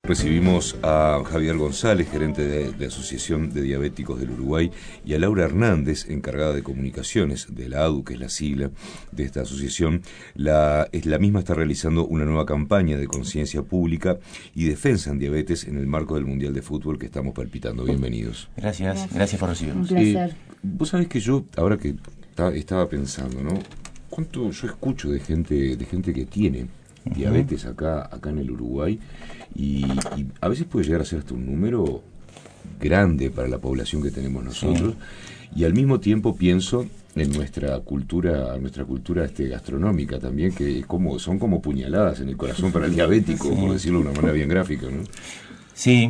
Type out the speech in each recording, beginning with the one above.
Recibimos a Javier González, gerente de Asociación de Diabéticos del Uruguay, y a Laura Hernández, encargada de comunicaciones de la ADU, que es la sigla de esta asociación. La misma está realizando una nueva campaña de conciencia pública y defensa en diabetes en el marco del Mundial de Fútbol que estamos palpitando. Bienvenidos. Gracias por recibirnos. Un placer. Vos sabés que yo, ahora que estaba pensando, ¿no? ¿Cuánto yo escucho de gente que tiene diabetes acá en el Uruguay? Y a veces puede llegar a ser hasta un número grande para la población que tenemos nosotros, sí. Y al mismo tiempo pienso en nuestra cultura gastronómica también, que son como puñaladas en el corazón para el diabético, sí. Por decirlo de una manera bien gráfica, ¿no? Sí,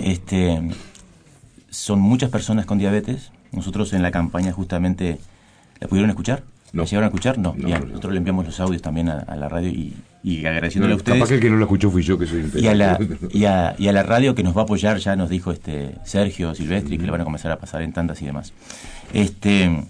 son muchas personas con diabetes. Nosotros en la campaña justamente, ¿la pudieron escuchar? No. ¿La llegaron a escuchar? No. Bien, no. Nosotros le enviamos los audios también a la radio y agradeciéndole a ustedes. Capaz que el que no lo escuchó fui yo, que soy y a la radio que nos va a apoyar, ya nos dijo Sergio Silvestri, que le van a comenzar a pasar en tandas y demás. En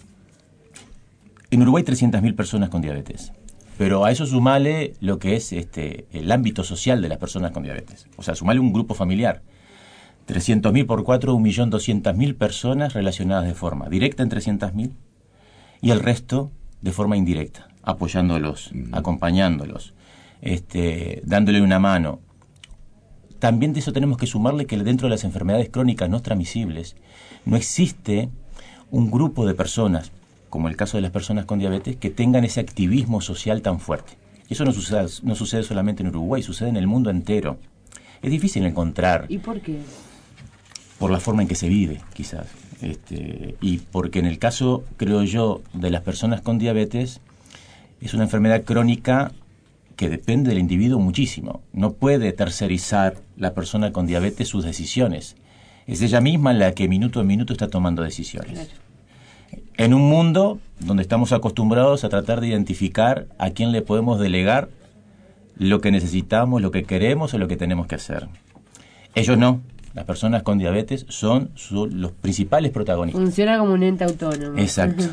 Uruguay 300.000 personas con diabetes, pero a eso sumale lo que es el ámbito social de las personas con diabetes. O sea, sumale un grupo familiar. 300.000 por 4, 1.200.000 personas relacionadas de forma directa en 300.000 y el resto de forma indirecta, apoyándolos, acompañándolos, dándole una mano. También de eso tenemos que sumarle que dentro de las enfermedades crónicas no transmisibles no existe un grupo de personas, como el caso de las personas con diabetes, que tengan ese activismo social tan fuerte. Y eso no sucede solamente en Uruguay, sucede en el mundo entero. Es difícil encontrar. ¿Y por qué? Por la forma en que se vive, quizás. Y porque en el caso, creo yo, de las personas con diabetes, es una enfermedad crónica que depende del individuo muchísimo. No puede tercerizar la persona con diabetes sus decisiones. Es ella misma la que minuto a minuto está tomando decisiones. Claro. En un mundo donde estamos acostumbrados a tratar de identificar a quién le podemos delegar lo que necesitamos, lo que queremos o lo que tenemos que hacer. Ellos no. Las personas con diabetes son los principales protagonistas. Funciona como un ente autónomo. Exacto.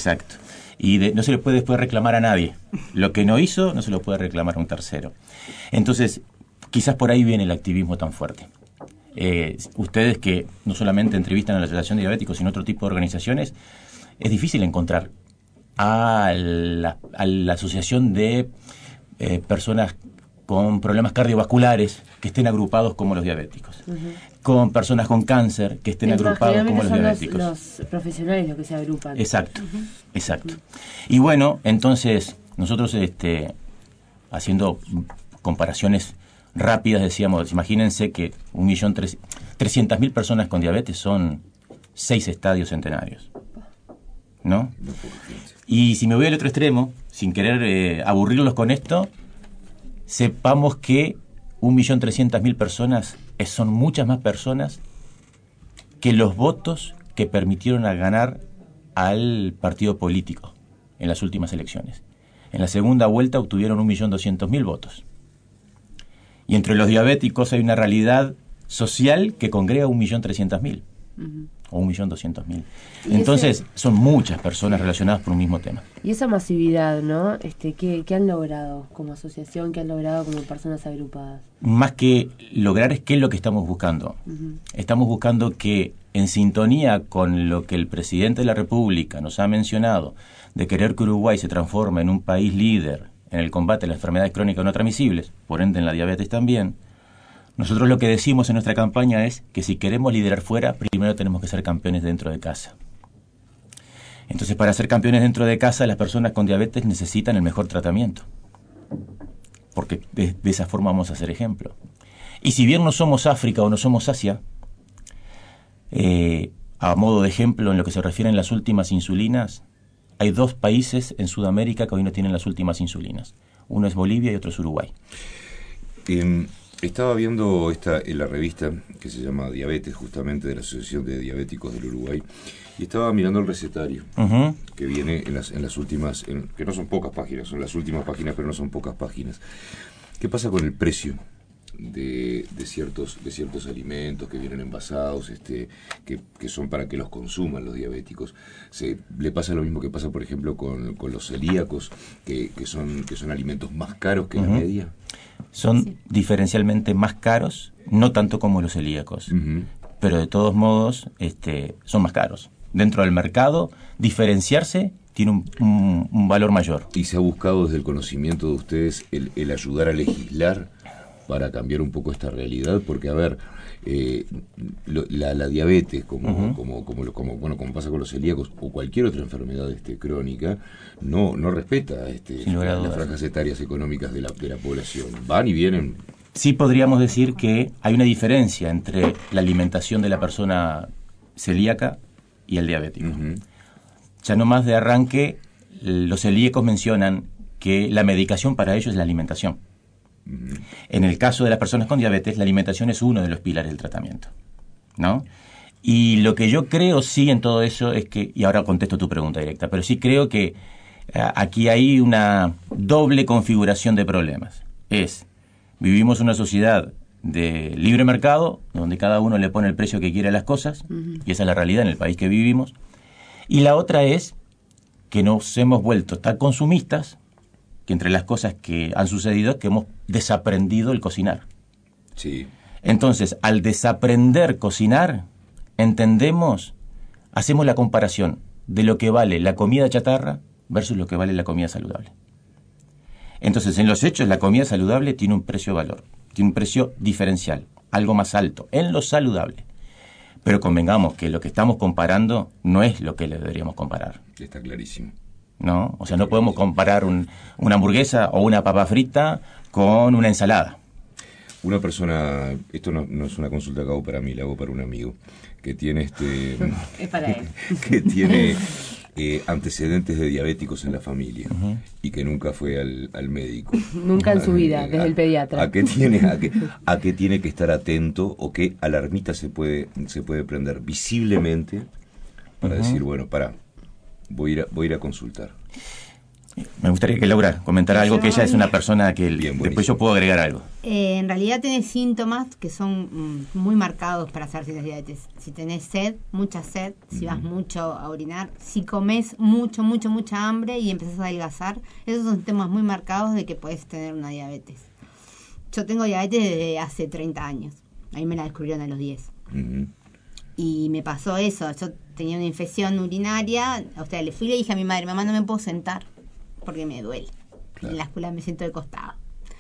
Y no se le puede después reclamar a nadie. Lo que no hizo no se lo puede reclamar a un tercero. Entonces, quizás por ahí viene el activismo tan fuerte. Ustedes que no solamente entrevistan a la Asociación de Diabéticos, sino otro tipo de organizaciones, es difícil encontrar a la asociación de personas con problemas cardiovasculares que estén agrupados como los diabéticos, con personas con cáncer que estén agrupados como los diabéticos. Los profesionales los que se agrupan. Exacto. Y bueno, entonces nosotros haciendo comparaciones rápidas decíamos, imagínense que 1.300.000 personas con diabetes son 6 estadios centenarios, ¿no? Y si me voy al otro extremo, sin querer aburrirlos con esto, sepamos que 1.300.000 personas son muchas más personas que los votos que permitieron ganar al partido político en las últimas elecciones. En la segunda vuelta obtuvieron 1.200.000 votos. Y entre los diabéticos hay una realidad social que congrega 1.300.000 o 1.200.000. Entonces son muchas personas relacionadas por un mismo tema. Y esa masividad, ¿no? ¿Qué han logrado como asociación? ¿Qué han logrado como personas agrupadas? Más que lograr es qué es lo que estamos buscando. Estamos buscando que, en sintonía con lo que el presidente de la República nos ha mencionado, de querer que Uruguay se transforme en un país líder en el combate a las enfermedades crónicas no transmisibles, por ende en la diabetes también, nosotros lo que decimos en nuestra campaña es que si queremos liderar fuera, primero tenemos que ser campeones dentro de casa. Entonces, para ser campeones dentro de casa, las personas con diabetes necesitan el mejor tratamiento, porque de esa forma vamos a ser ejemplo. Y si bien no somos África o no somos Asia, a modo de ejemplo en lo que se refiere a las últimas insulinas, hay 2 países en Sudamérica que hoy no tienen las últimas insulinas. Uno es Bolivia y otro es Uruguay. Estaba viendo en la revista que se llama Diabetes, justamente de la Asociación de Diabéticos del Uruguay, y estaba mirando el recetario que viene en las últimas, que no son pocas páginas, son las últimas páginas, pero no son pocas páginas. ¿Qué pasa con el precio de ciertos alimentos que vienen envasados, que son para que los consuman los diabéticos. Le pasa lo mismo que pasa, por ejemplo, con los celíacos, que son alimentos más caros que la media. Son diferencialmente más caros, no tanto como los celíacos, pero de todos modos son más caros. Dentro del mercado, diferenciarse tiene un valor mayor. ¿Y se ha buscado desde el conocimiento de ustedes el ayudar a legislar para cambiar un poco esta realidad? Porque, a ver, la diabetes, como pasa con los celíacos o cualquier otra enfermedad crónica, no respeta las franjas etarias económicas de la población. Van y vienen. Sí podríamos decir que hay una diferencia entre la alimentación de la persona celíaca y el diabético. Ya no más de arranque, los celíacos mencionan que la medicación para ellos es la alimentación. En el caso de las personas con diabetes, la alimentación es uno de los pilares del tratamiento, ¿no? Y lo que yo creo sí en todo eso es que, y ahora contesto tu pregunta directa, pero sí creo que aquí hay una doble configuración de problemas. Vivimos una sociedad de libre mercado, donde cada uno le pone el precio que quiere a las cosas, y esa es la realidad en el país que vivimos. Y la otra es que nos hemos vuelto tan consumistas que entre las cosas que han sucedido es que hemos desaprendido el cocinar. Sí. Entonces, al desaprender cocinar, hacemos la comparación de lo que vale la comida chatarra versus lo que vale la comida saludable. Entonces, en los hechos, la comida saludable tiene un precio-valor, tiene un precio diferencial, algo más alto, en lo saludable. Pero convengamos que lo que estamos comparando no es lo que le deberíamos comparar. Está clarísimo. ¿No? O sea, no podemos comparar una hamburguesa o una papa frita con una ensalada. Una persona, esto no es una consulta que hago para mí, la hago para un amigo, que tiene es para él. que tiene antecedentes de diabéticos en la familia y que nunca fue al médico. Nunca en su vida, desde el pediatra. ¿A qué tiene que estar atento o qué alarmita se puede prender visiblemente para decir, bueno, voy a ir a consultar? Me gustaría que Laura comentara algo, que ella es una persona que después yo puedo agregar algo. En realidad tenés síntomas que son muy marcados para saber si tenés diabetes. Si tenés sed, mucha sed, si vas mucho a orinar, si comes mucha hambre y empezás a adelgazar, esos son síntomas muy marcados de que podés tener una diabetes. Yo tengo diabetes desde hace 30 años. A mí me la descubrieron a los 10. Y me pasó eso. Yo tenía una infección urinaria. O sea, le fui y le dije a mi madre, mamá, no me puedo sentar porque me duele. Claro. En la escuela me siento de costado.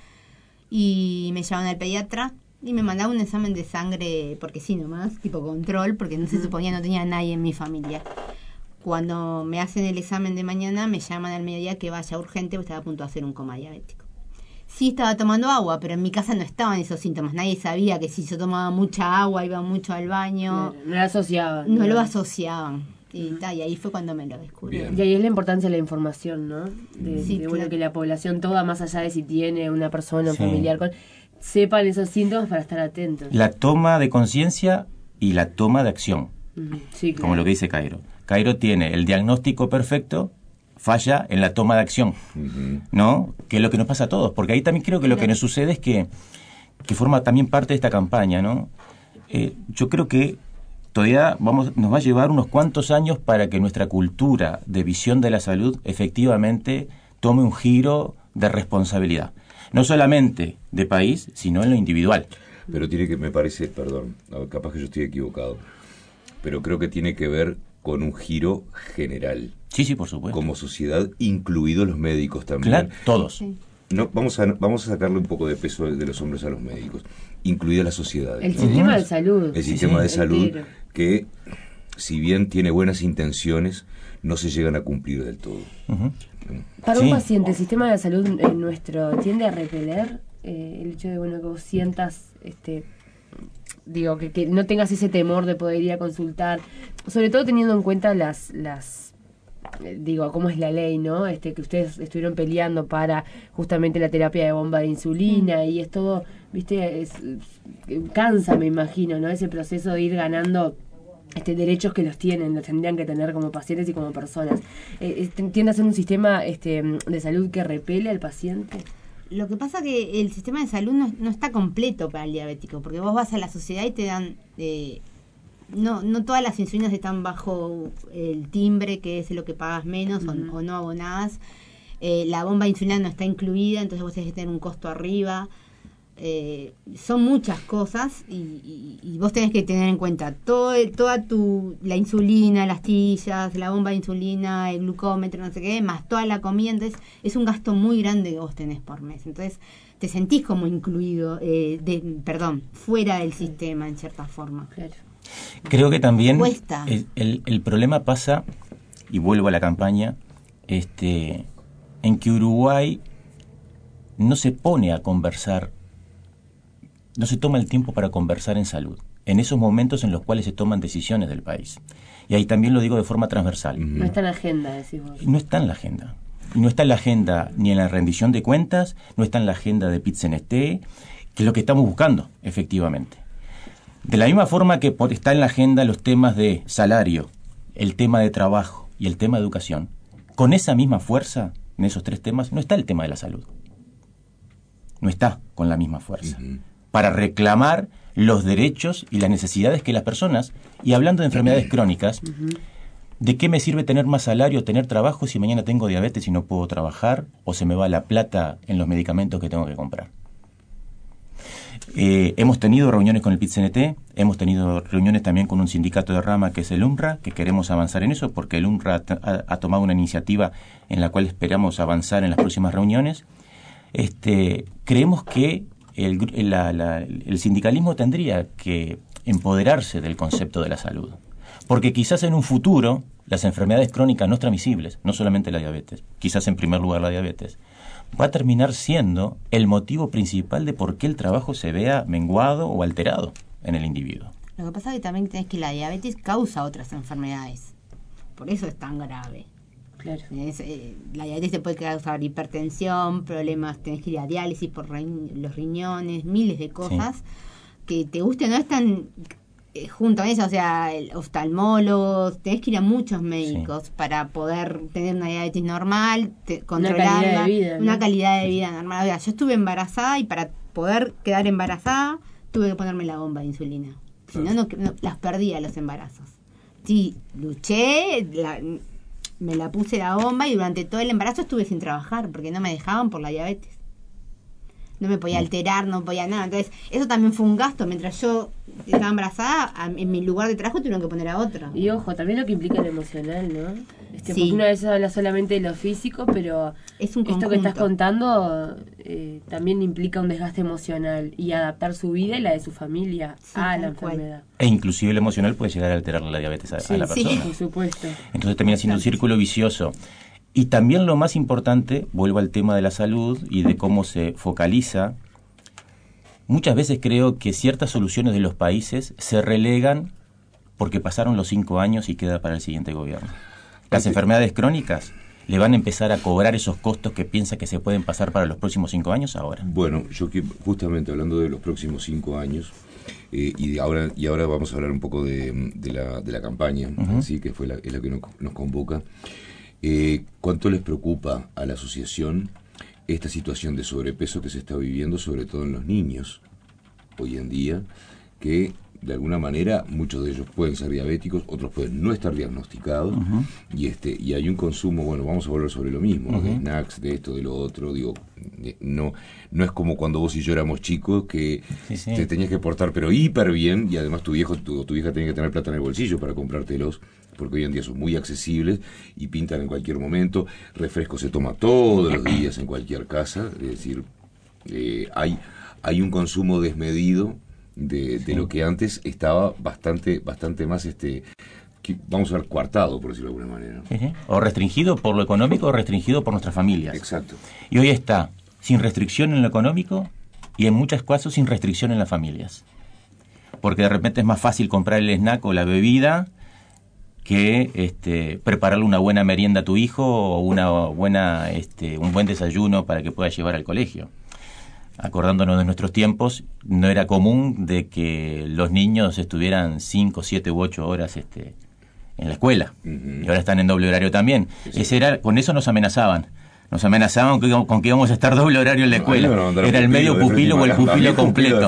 Y me llevaron al pediatra y me mandaban un examen de sangre, porque sí nomás, tipo control, porque no se suponía, no tenía nadie en mi familia. Cuando me hacen el examen de mañana, me llaman al mediodía que vaya urgente porque estaba a punto de hacer un coma diabético. Sí estaba tomando agua, pero en mi casa no estaban esos síntomas. Nadie sabía que si yo tomaba mucha agua, iba mucho al baño. No lo asociaban. No lo asociaban. Y ahí fue cuando me lo descubrieron. Y ahí es la importancia de la información, ¿no? Bueno, que la población toda, más allá de si tiene una persona, un familiar, sepan esos síntomas para estar atentos. La toma de conciencia y la toma de acción. Sí, claro. Como lo que dice Cairo. Cairo tiene el diagnóstico perfecto, falla en la toma de acción, ¿no? Que es lo que nos pasa a todos, porque ahí también creo que lo que nos sucede es que forma también parte de esta campaña, ¿no? Yo creo que todavía nos va a llevar unos cuantos años para que nuestra cultura de visión de la salud efectivamente tome un giro de responsabilidad, no solamente de país, sino en lo individual. Pero tiene que, me parece, perdón, capaz que yo estoy equivocado, pero creo que tiene que ver con un giro general. Sí, por supuesto. Como sociedad, incluidos los médicos también. Claro, todos. Sí. No, vamos a sacarle un poco de peso de los hombres a los médicos, incluida la sociedad. El sistema de salud. El sistema de salud que, si bien tiene buenas intenciones, no se llegan a cumplir del todo. Para un paciente, el sistema de salud nuestro tiende a repeler el hecho de que vos sientas, que no tengas ese temor de poder ir a consultar, sobre todo teniendo en cuenta cómo es la ley, ¿no? Que ustedes estuvieron peleando para justamente la terapia de bomba de insulina y es todo, ¿viste? Cansa, me imagino, ¿no? Ese proceso de ir ganando derechos que los tendrían que tener como pacientes y como personas. ¿Tiende a ser un sistema de salud que repele al paciente? Lo que pasa que el sistema de salud no está completo para el diabético, porque vos vas a la sociedad y te dan... no todas las insulinas están bajo el timbre, que es lo que pagas menos o no abonadas. La bomba de insulina no está incluida, entonces vos tenés que tener un costo arriba. Son muchas cosas y vos tenés que tener en cuenta la insulina, las tiras, la bomba de insulina, el glucómetro, no sé qué, más toda la comida. Entonces es un gasto muy grande que vos tenés por mes. Entonces te sentís como incluido, fuera del sistema en cierta forma. Claro. Creo que también Cuesta. el problema pasa, y vuelvo a la campaña, en que Uruguay no se pone a conversar, no se toma el tiempo para conversar en salud, en esos momentos en los cuales se toman decisiones del país. Y ahí también lo digo de forma transversal. No está en la agenda, decís vos. No está en la agenda. No está en la agenda ni en la rendición de cuentas, no está en la agenda de PIT-CNT, que es lo que estamos buscando, efectivamente. De la misma forma que está en la agenda los temas de salario, el tema de trabajo y el tema de educación, con esa misma fuerza, en esos tres temas, no está el tema de la salud. No está con la misma fuerza. Para reclamar los derechos y las necesidades que las personas, y hablando de enfermedades crónicas, ¿de qué me sirve tener más salario, tener trabajo, si mañana tengo diabetes y no puedo trabajar, o se me va la plata en los medicamentos que tengo que comprar? Hemos tenido reuniones con el PIT-CNT, hemos tenido reuniones también con un sindicato de rama que es el UNRWA, que queremos avanzar en eso, porque el UNRWA ha tomado una iniciativa en la cual esperamos avanzar en las próximas reuniones. Creemos que el sindicalismo tendría que empoderarse del concepto de la salud, porque quizás en un futuro las enfermedades crónicas no transmisibles, no solamente la diabetes, quizás en primer lugar la diabetes, va a terminar siendo el motivo principal de por qué el trabajo se vea menguado o alterado en el individuo. Lo que pasa es que también tenés que la diabetes causa otras enfermedades, por eso es tan grave. Claro. La diabetes te puede causar hipertensión, problemas, tenés que ir a diálisis por los riñones, miles de cosas que te guste o no están junto a eso, o sea, el oftalmólogo, tenés que ir a muchos médicos para poder tener una diabetes normal, controlarla, una calidad de vida normal. O sea, yo estuve embarazada y para poder quedar embarazada tuve que ponerme la bomba de insulina. Si no, las perdía los embarazos. Sí, luché, me la puse la bomba y durante todo el embarazo estuve sin trabajar porque no me dejaban por la diabetes. No me podía alterar, no podía nada. Entonces, eso también fue un gasto. Mientras yo estaba embarazada, en mi lugar de trabajo tuvieron que poner a otro. Y ojo, también lo que implica lo emocional, ¿no? Porque una vez habla solamente de lo físico, pero es un esto que estás contando también implica un desgaste emocional y adaptar su vida y la de su familia a la enfermedad. E inclusive lo emocional puede llegar a alterar la diabetes a la persona. Sí, por supuesto. Entonces termina siendo un círculo vicioso. Y también lo más importante, vuelvo al tema de la salud y de cómo se focaliza. Muchas veces creo que ciertas soluciones de los países se relegan porque pasaron los 5 años y queda para el siguiente gobierno. Las enfermedades crónicas le van a empezar a cobrar esos costos que piensa que se pueden pasar para los próximos 5 años ahora. Bueno, yo justamente hablando de los próximos 5 años, y ahora vamos a hablar un poco de la campaña, ¿sí? Que es la que nos convoca. ¿Cuánto les preocupa a la asociación esta situación de sobrepeso que se está viviendo, sobre todo en los niños hoy en día, que de alguna manera muchos de ellos pueden ser diabéticos, otros pueden no estar diagnosticados, y hay un consumo, bueno, vamos a volver sobre lo mismo, de snacks, de esto, de lo otro, digo, no es como cuando vos y yo éramos chicos que te tenías que portar pero hiper bien, y además tu vieja tenía que tener plata en el bolsillo para comprártelos, porque hoy en día son muy accesibles y pintan en cualquier momento. Refresco se toma todos los días en cualquier casa, es decir, hay un consumo desmedido de lo que antes estaba bastante más vamos a ver, coartado, por decirlo de alguna manera. O restringido por lo económico o restringido por nuestras familias. Exacto. Y hoy está sin restricción en lo económico y en muchos casos sin restricción en las familias, porque de repente es más fácil comprar el snack o la bebida que prepararle una buena merienda a tu hijo o un buen desayuno para que pueda llevar al colegio. Acordándonos de nuestros tiempos, no era común de que los niños estuvieran 5, 7 u 8 horas en la escuela. Y ahora están en doble horario también. Sí. Con eso nos amenazaban. Nos amenazaban con que íbamos a estar doble horario en la escuela. Era el medio pupilo o el pupilo completo.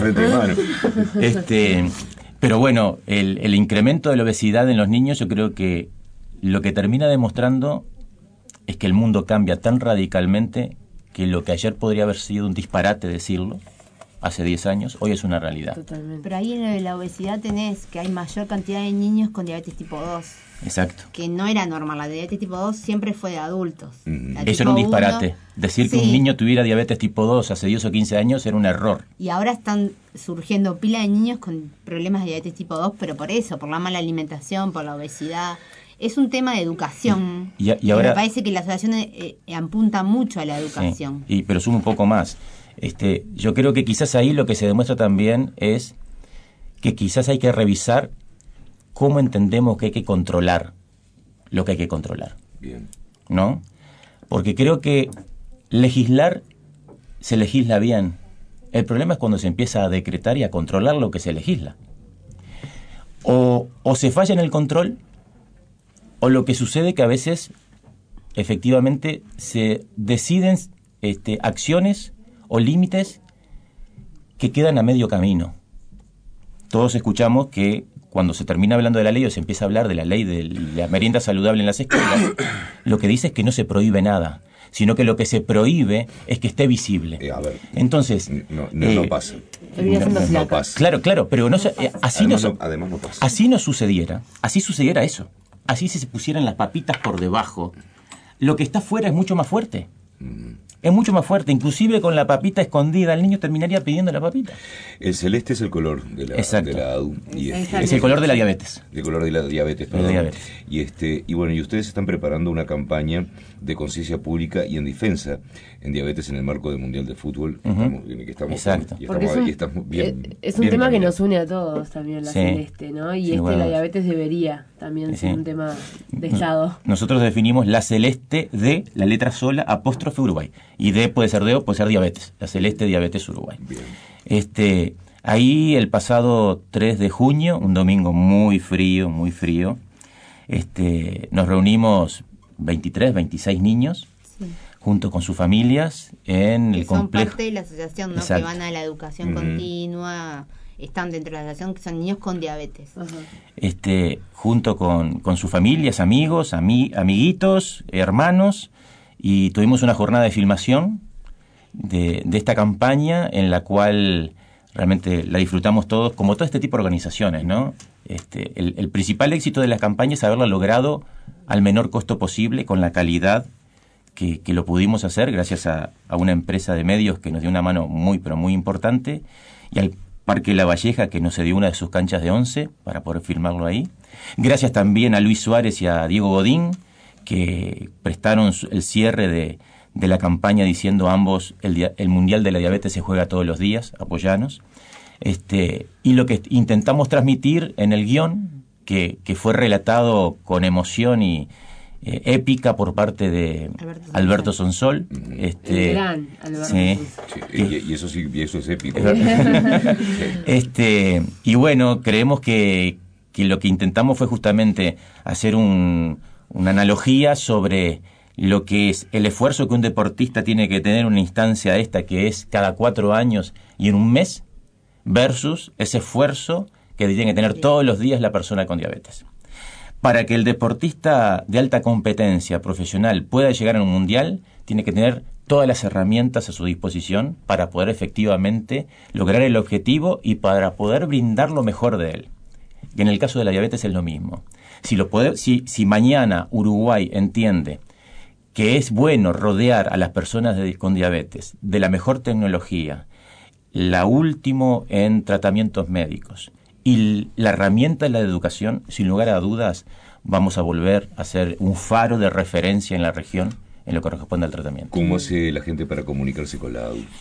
Pero bueno, el incremento de la obesidad en los niños, yo creo que lo que termina demostrando es que el mundo cambia tan radicalmente que lo que ayer podría haber sido un disparate decirlo, hace 10 años, hoy es una realidad. Totalmente. Pero ahí en la obesidad tenés que hay mayor cantidad de niños con diabetes tipo 2. Exacto. Que no era normal, la diabetes tipo 2 siempre fue de adultos. Eso era un disparate. 1, decir que un niño tuviera diabetes tipo 2 hace 10 o 15 años era un error. Y ahora están surgiendo pila de niños con problemas de diabetes tipo 2, pero por eso, por la mala alimentación, por la obesidad. Es un tema de educación. Y ahora, me parece que la asociación apunta mucho a la educación. Sí, pero sumo un poco más. Yo creo que quizás ahí lo que se demuestra también es que quizás hay que revisar cómo entendemos que hay que controlar lo que hay que controlar. Bien. ¿No? Porque creo que legislar se legisla bien. El problema es cuando se empieza a decretar y a controlar lo que se legisla. O se falla en el control, o lo que sucede que a veces efectivamente se deciden acciones o límites que quedan a medio camino. Todos escuchamos que cuando se termina hablando de la ley o se empieza a hablar de la ley de la merienda saludable en las escuelas, lo que dice es que no se prohíbe nada, sino que lo que se prohíbe es que esté visible. A ver, entonces no pasa. No pasa. Claro, pero no así además no pasa. Así no sucediera. Así sucediera eso. Así si se pusieran las papitas por debajo, lo que está afuera es mucho más fuerte. Es mucho más fuerte. Inclusive con la papita escondida, el niño terminaría pidiendo la papita. El celeste es el color de la ADU. Es el color de la diabetes. El color de la diabetes, perdón. Y bueno, y ustedes están preparando una campaña de conciencia pública y en defensa en diabetes en el marco del Mundial de Fútbol. Exacto. Es un tema que nos une a todos también, la celeste, ¿no? Y la diabetes debería también ser un tema de Estado. Nosotros definimos la celeste de la letra sola, apóstrofe Uruguay. Y D puede ser D o puede ser diabetes. La celeste diabetes Uruguay. Bien. Ahí el pasado 3 de junio, un domingo muy frío, nos reunimos 23, 26 niños, junto con sus familias, en el complejo. Son parte de la asociación, ¿no? Que van a la educación continua, están dentro de la asociación, que son niños con diabetes. Junto con sus familias, amigos, amiguitos, hermanos, y tuvimos una jornada de filmación de esta campaña en la cual realmente la disfrutamos todos, como todo este tipo de organizaciones, ¿no? El principal éxito de la campaña es haberla logrado al menor costo posible, con la calidad que lo pudimos hacer, gracias a una empresa de medios que nos dio una mano muy, pero muy importante, y al Parque La Valleja, que nos cedió una de sus canchas de 11 para poder filmarlo ahí. Gracias también a Luis Suárez y a Diego Godín, que prestaron el cierre de la campaña diciendo ambos, el Mundial de la Diabetes se juega todos los días, apoyanos. Y lo que intentamos transmitir en el guión, que fue relatado con emoción y épica por parte de Alberto Sonsol. El gran Alberto Sonsol. Y eso es épico. Y bueno, creemos que lo que intentamos fue justamente hacer una analogía sobre lo que es el esfuerzo que un deportista tiene que tener en una instancia esta, que es cada 4 años y en un mes, versus ese esfuerzo que tiene que tener todos los días la persona con diabetes. Para que el deportista de alta competencia profesional pueda llegar a un mundial, tiene que tener todas las herramientas a su disposición para poder efectivamente lograr el objetivo y para poder brindar lo mejor de él. Y en el caso de la diabetes es lo mismo. Si mañana Uruguay entiende que es bueno rodear a las personas con diabetes de la mejor tecnología, la última en tratamientos médicos y la herramienta de la educación, sin lugar a dudas vamos a volver a ser un faro de referencia en la región en lo que corresponde al tratamiento. ¿Cómo hace la gente para comunicarse con la ADU?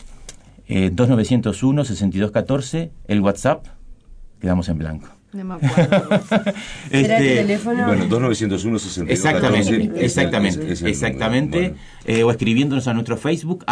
2901-6214, el WhatsApp, quedamos en blanco. No me acuerdo. ¿Será el teléfono? Bueno, 2901-6214. Exactamente. O escribiéndonos a nuestro Facebook,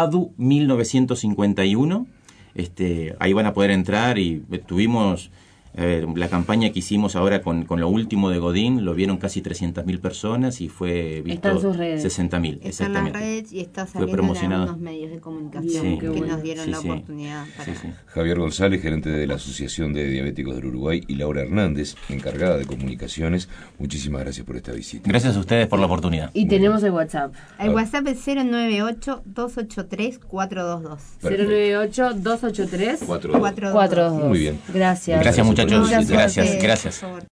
@adu1951. Ahí van a poder entrar y tuvimos La campaña que hicimos ahora con lo último de Godín, lo vieron casi 300.000 personas y fue visto Está en sus redes. 60.000. Está en las redes y está saliendo en algunos medios de comunicación Sí, que bueno. nos dieron la oportunidad para... Javier González, gerente de la Asociación de Diabéticos del Uruguay, y Laura Hernández, encargada de comunicaciones, muchísimas gracias por esta visita. Gracias a ustedes por la oportunidad. Y tenemos el WhatsApp. El WhatsApp es 098-283-422. 098-283-422. Muy bien. Gracias. Gracias, muchachos. Mucha suerte. Gracias. Por favor.